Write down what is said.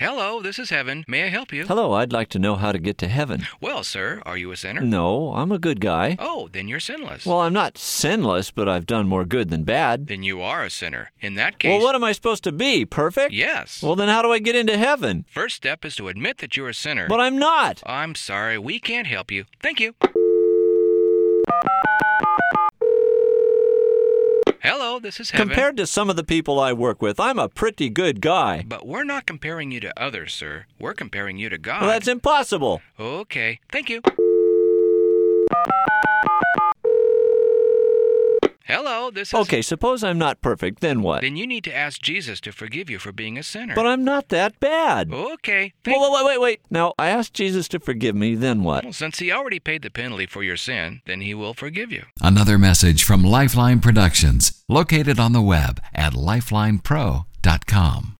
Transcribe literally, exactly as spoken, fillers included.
Hello, this is Heaven. May I help you? Hello, I'd like to know how to get to heaven. Well, sir, are you a sinner? No, I'm a good guy. Oh, then you're sinless. Well, I'm not sinless, but I've done more good than bad. Then you are a sinner. In that case... Well, what am I supposed to be? Perfect? Yes. Well, then how do I get into heaven? First step is to admit that you're a sinner. But I'm not. I'm sorry, we can't help you. Thank you. Hello, this is Heaven. Compared to some of the people I work with, I'm a pretty good guy. But we're not comparing you to others, sir. We're comparing you to God. Well, that's impossible. Okay, thank you. Hello, this is... Okay, suppose I'm not perfect, then what? Then you need to ask Jesus to forgive you for being a sinner. But I'm not that bad. Okay, thank Wait, wait, wait, wait. Now, I asked Jesus to forgive me, then what? Well, since he already paid the penalty for your sin, then he will forgive you. Another message from Lifeline Productions, located on the web at lifeline pro dot com.